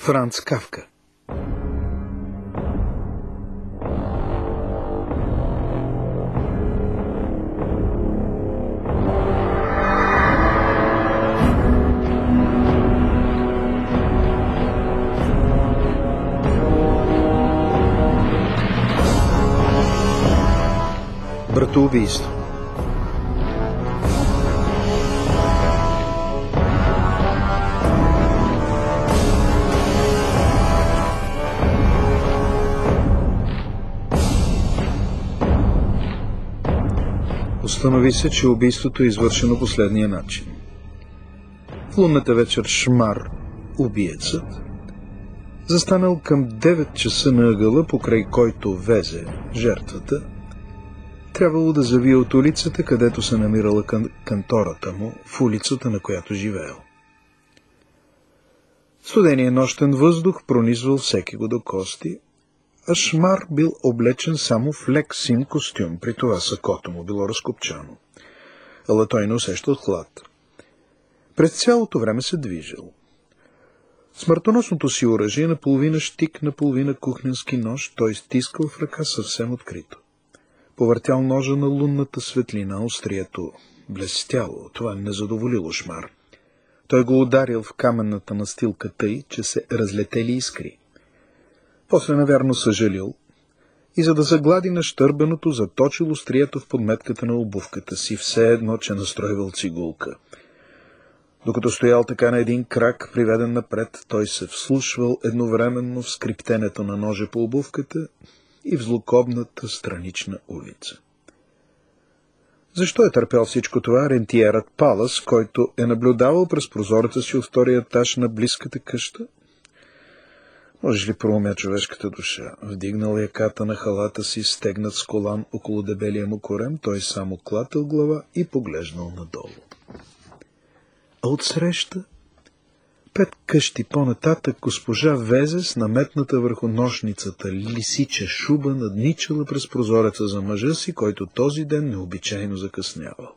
Франц Кафка. Братоубийство. Установи се, че убийството е извършено последния начин. В лунната вечер Шмар, убиецът, застанал към 9 часа на ъгъла, покрай който Везе, жертвата, трябвало да завие от улицата, където се намирала кантората му, в улицата, на която живеел. Студеният нощен въздух пронизвал всеки го до кости, а Шмар бил облечен само в лек син костюм, при това сакото му било разкопчано, ала той не усещал хлад. През цялото време се движил. Смъртоносното си оръжие, наполовина щик, наполовина кухненски нож, той стискал в ръка съвсем открито. Повъртял ножа на лунната светлина, острието блестяло, това не задоволило Шмар. Той го ударил в каменната настилка тъй, че се разлетели искри. После навярно съжалил и, за да заглади нащърбеното, заточил острието в подметката на обувката си, все едно, че настройвал цигулка. Докато стоял така на един крак, приведен напред, той се вслушвал едновременно в скриптенето на ножа по обувката и в злокобната странична улица. Защо е търпял всичко това рентиерът Палас, който е наблюдавал през прозореца си от втория етаж на близката къща? Може ли проумя човешката душа? Вдигнал яката на халата си, стегнат с колан около дебелия му корем, той само клатил глава и поглеждал надолу. А отсреща, 5 къщи по-нататък, госпожа Везе с наметната върху нощницата лисича шуба надничала през прозореца за мъжа си, който този ден необичайно закъснявал.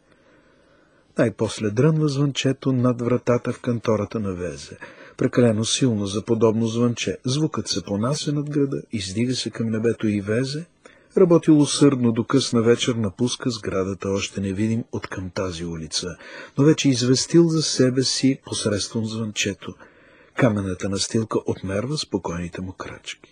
Най-после дрънва звънчето над вратата в кантората на Везе. Прекалено силно за подобно звънче. Звукът се понася над града, издига се към небето и Везе, работил усърдно до късна вечер, напуска сградата, още невидим от към тази улица, но вече известил за себе си посредством звънчето. Каменната настилка отмерва спокойните му крачки.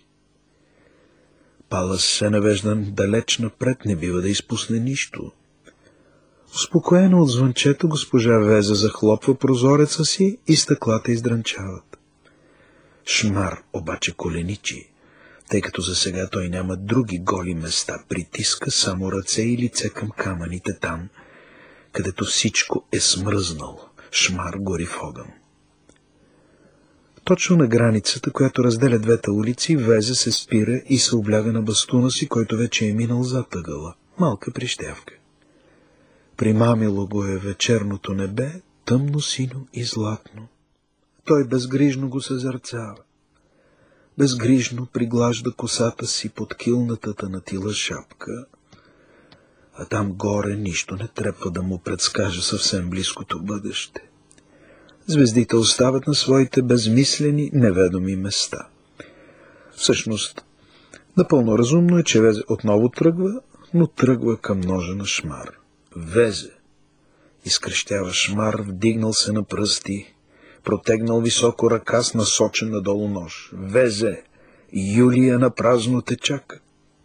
Палас се навежда далеч напред, не бива да изпусне нищо. Успокоено от звънчето, госпожа Везе захлопва прозореца си и стъклата издрънчават. Шмар обаче коленичи, тъй като за сега той няма други голи места, притиска само ръце и лице към камъните там, където всичко е смръзнал. Шмар гори в огън. Точно на границата, която разделя двете улици, Везе се спира и се обляга на бастуна си, който вече е минал зад ъгъла. Малка прищявка. Примамило го е вечерното небе, тъмно сино и златно. Той безгрижно го съзерцава. Безгрижно приглажда косата си под килнатата на тила шапка, а там горе нищо не трябва да му предскаже съвсем близкото бъдеще. Звездите остават на своите безмислени, неведоми места. Всъщност, напълно разумно е, че Везе отново тръгва, но тръгва към ножа на Шмар. Везе! Изкрещява Шмар, вдигнал се на пръсти, протегнал високо ръка с насочен надолу нож. Везе! Юлия напразно те чака.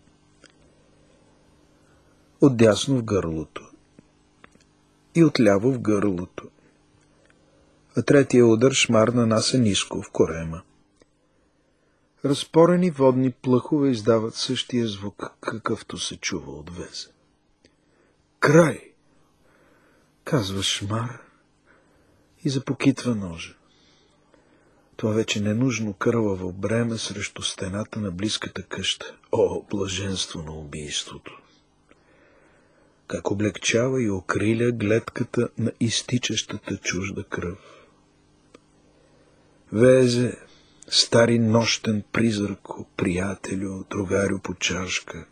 Отдясно в гърлото и отляво в гърлото. А третия удар Шмар нанася ниско в корема. Разпорени водни плъхове издават същия звук, какъвто се чува от Везе. Край! Казва Шмар и запокитва ножа. Това вече ненужно кърваво бреме срещу стената на близката къща. О, блаженство на убийството! Как облегчава и окриля гледката на изтичащата чужда кръв. Везе, стари нощен призрако, приятелю, другарю по чашка,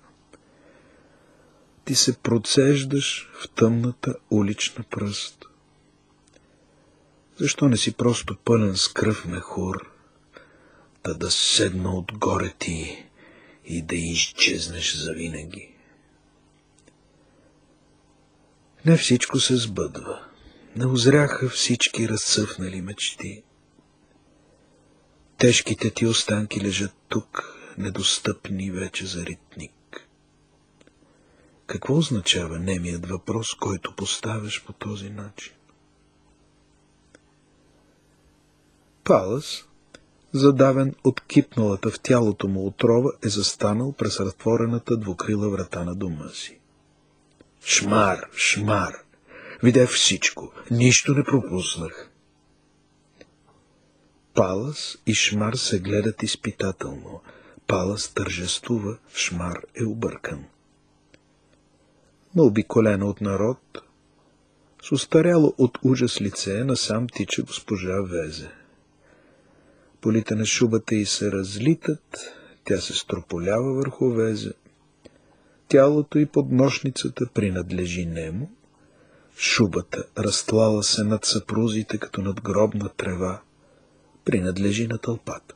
ти се процеждаш в тъмната улична пръст. Защо не си просто пълен с кръв мехур, та да седна отгоре ти и да изчезнеш завинаги. Не всичко се сбъдва. Не узряха всички разцъфнали мечти. Тежките ти останки лежат тук, недостъпни вече за ритник. Какво означава немият въпрос, който поставяш по този начин? Палас, задавен от кипналата в тялото му отрова, е застанал през разтворената двукрила врата на дома си. Шмар, шмар! Видях всичко, нищо не пропуснах. Палас и Шмар се гледат изпитателно. Палас тържествува, Шмар е объркан. Наобиколена от народ, с устаряло от ужас лице, насам тича госпожа Везе. Полите на шубата й се разлитат, тя се строполява върху Везе. Тялото и подношницата принадлежи нему. Шубата, разтлала се над съпрузите като надгробна трева, принадлежи на тълпата.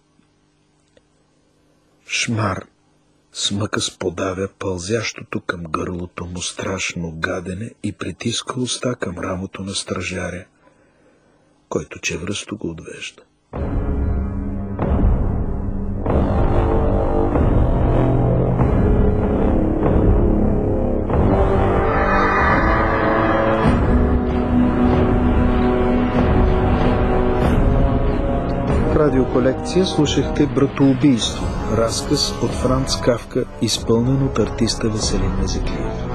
Шмар с мъка сподавя пълзящото към гърлото му страшно гадене и притиска уста към рамото на стражаря, който чевръсто го отвежда. Радиоколекция слушахте Братоубийство, разказ от Франц Кафка, изпълнен от артиста Веселин Мезеклиев.